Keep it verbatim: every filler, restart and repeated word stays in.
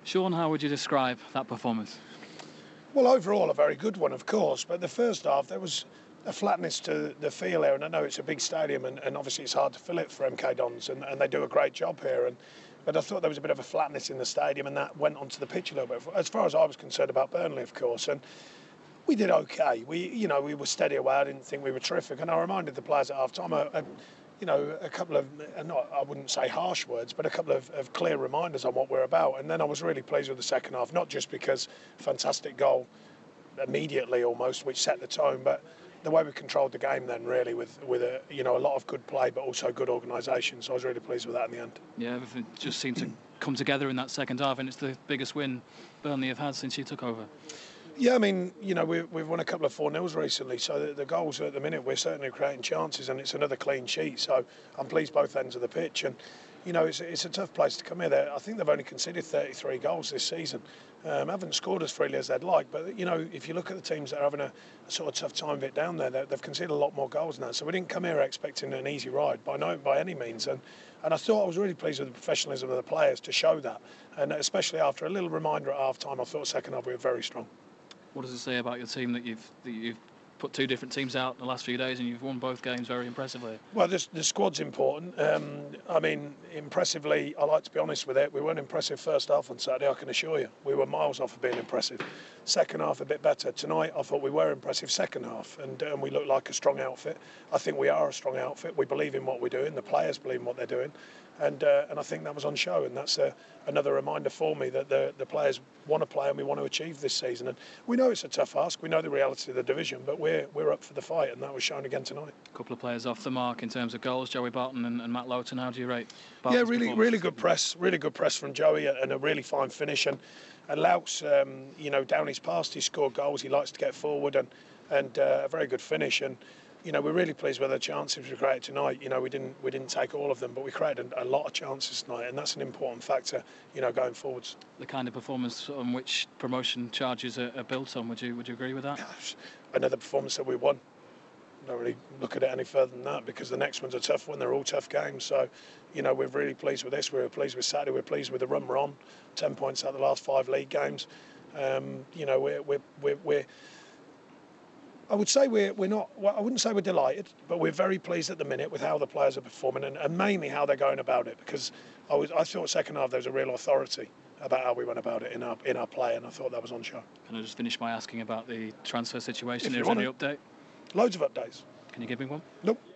Sean, how would you describe that performance? Well, overall a very good one, of course, but the first half there was a flatness to the feel here, and I know it's a big stadium and, and obviously it's hard to fill it for M K Dons, and, and they do a great job here, and but I thought there was a bit of a flatness in the stadium, and that went onto the pitch a little bit as far as I was concerned about Burnley, of course. And we did okay. We, you know, we were steady away. I didn't think we were terrific, and I reminded the players at half time, uh, uh, you know, a couple of, uh, not, I wouldn't say harsh words, but a couple of, of clear reminders on what we're about. And then I was really pleased with the second half, not just because fantastic goal immediately almost, which set the tone, but the way we controlled the game then, really, with with a you know a lot of good play, but also good organisation. So I was really pleased with that in the end. Yeah, everything just seemed to come together in that second half, and it's the biggest win Burnley have had since you took over. Yeah, I mean, you know, we, we've won a couple of four nils recently, so the, the goals at the minute, we're certainly creating chances, and it's another clean sheet. So I'm pleased both ends of the pitch, and you know, it's, it's a tough place to come here. I think they've only conceded thirty-three goals this season. Um, haven't scored as freely as they'd like, but you know, if you look at the teams that are having a, a sort of tough time of it down there, they've conceded a lot more goals now. So we didn't come here expecting an easy ride by no by any means, and and I thought I was really pleased with the professionalism of the players to show that, and especially after a little reminder at half time, I thought second half we were very strong. What does it say about your team that you've that you've put two different teams out in the last few days and you've won both games very impressively? Well, this, the squad's important. Um, I mean, impressively, I like to be honest with it, we weren't impressive first half on Saturday, I can assure you. We were miles off of being impressive. Second half a bit better. Tonight, I thought we were impressive second half, and, and we looked like a strong outfit. I think we are a strong outfit. We believe in what we're doing. The players believe in what they're doing. And uh, and I think that was on show, and that's a, another reminder for me that the, the players want to play and we want to achieve this season. And we know it's a tough ask, we know the reality of the division, but we're we're up for the fight, and that was shown again tonight. A couple of players off the mark in terms of goals, Joey Barton and, and Matt Lowton. How do you rate Barton's Yeah, really really good press, really good press from Joey, and a really fine finish. And, and Louts, um, you know, down his past, he scored goals, he likes to get forward, and, and uh, a very good finish. And you know, we're really pleased with the chances we created tonight. You know, we didn't we didn't take all of them, but we created a, a lot of chances tonight, and that's an important factor, you know, going forwards. The kind of performance on which promotion charges are, are built on. Would you would you agree with that? Another performance that we won. Don't really look at it any further than that, because the next one's a tough one. They're all tough games. So, you know, we're really pleased with this. We were pleased with Saturday. We're pleased with the run we're on. Ten points out of the last five league games. Um, you know, we're we're we're. we're I would say we're we're not. Well, I wouldn't say we're delighted, but we're very pleased at the minute with how the players are performing, and, and mainly how they're going about it. Because I was I thought second half there was a real authority about how we went about it in our in our play, and I thought that was on show. Can I just finish by asking about the transfer situation? If Is there any update? Loads of updates. Can you give me one? Nope.